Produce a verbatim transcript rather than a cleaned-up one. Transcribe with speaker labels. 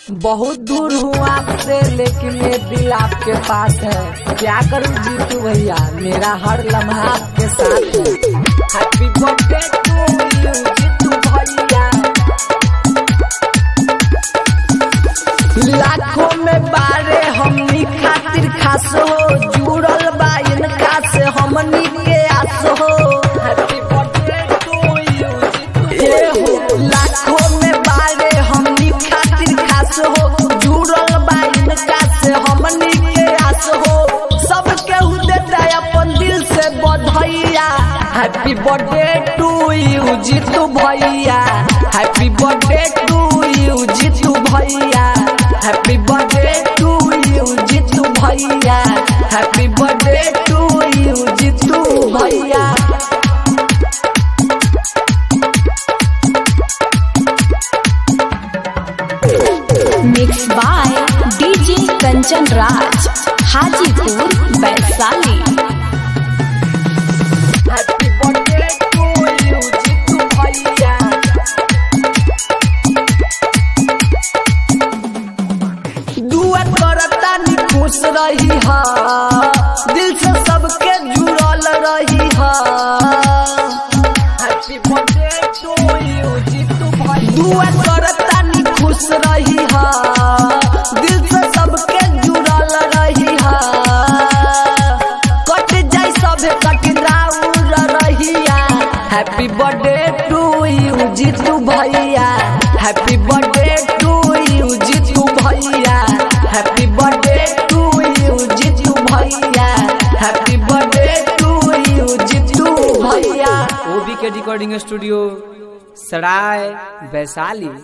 Speaker 1: बहुत दूर हूँ आपसे लेकिन ये दिल आपके पास है। क्या करूँ जीतू भैया, मेरा हर लम्हा आपके साथ है। Happy birthday to you Jitu भैया। लाखों में बारे हमनी खातिर खास हो, जुड़ल बा इनका से हमनी के आस हो। Happy birthday to you Jitu हो। लाखों में बारे हमनी खातिर खास हो, जुड़ल बा इनका से हमनी के आस हो। सबके देता अपन दिल से बधाइया। Happy birthday to you Jitu भैया। Happy birthday to you Jitu भैया। Happy birthday to you Jitu भैया। Happy birthday to you Jitu भैया।
Speaker 2: Mix by DJ Kanchan Raj, Hajipur Vaishali.
Speaker 1: Happy birthday to you Jitu भैया। दुआ करता नी खुश रही हा, दिल से सबके जुड़ल रही हा। Happy birthday to you Jitu भैया। दुआ करता नी खुश रही हा, दिल से सबके जुड़ल रही हा। कट जाए सभे कटराउर रहिया। Happy birthday to you Jitu भैया। Happy birthday to you Jitu भैया। Happy birthday to you Jitu भैया। Happy birthday to you Jitu भैया।
Speaker 3: ओबी के रिकॉर्डिंग स्टूडियो सराय वैशाली।